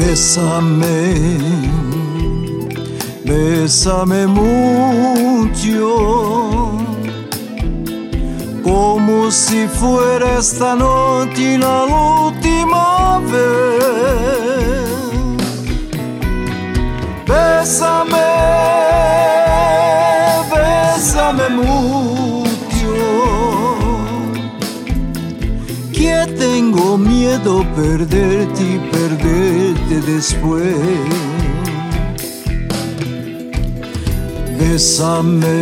Bésame, bésame mucho, como si fuera esta noche la última vez. Bésame, bésame mucho, que tengo miedo perderte y perderte después. Bésame,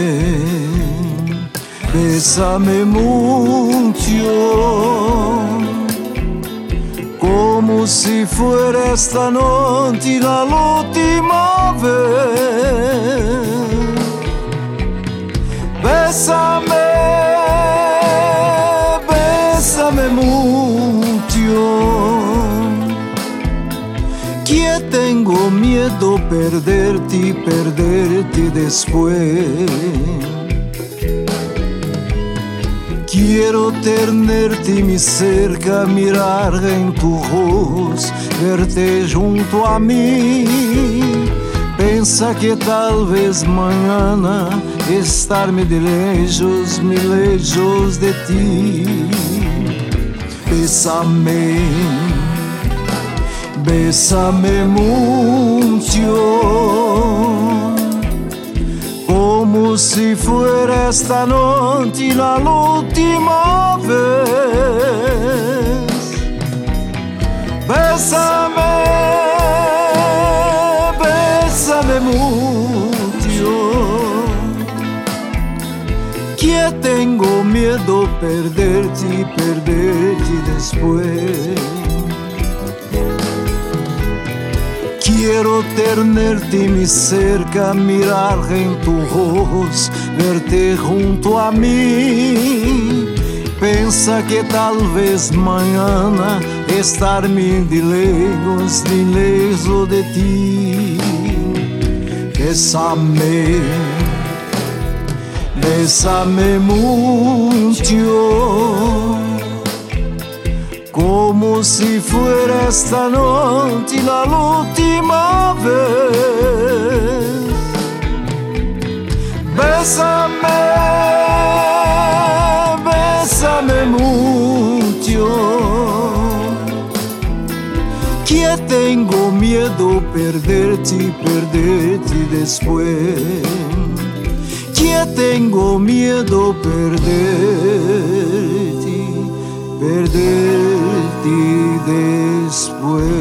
bésame mucho, como si fuera esta noche la última vez. Bésame, bésame mucho, que tengo miedo perderte y perderte después. Quiero tenerte mi cerca, mirar en tu ojos, verte junto a mí. Pensa que tal vez mañana estarme de lejos, muy lejos de ti. Bésame, bésame mucho, como si fuera esta noche la última vez. Bésame, bésame mucho, que tengo miedo perderte y perderte después. Quiero tenerte mi cerca, mirar en tus ojos, verte junto a mí. Pensa que tal vez mañana estarme de lejos de ti. Bésame, bésame mucho, como si fuera esta noche la última vez. Bésame, bésame mucho, que tengo miedo perderte y perderte después. Que tengo miedo perderte, perderte después.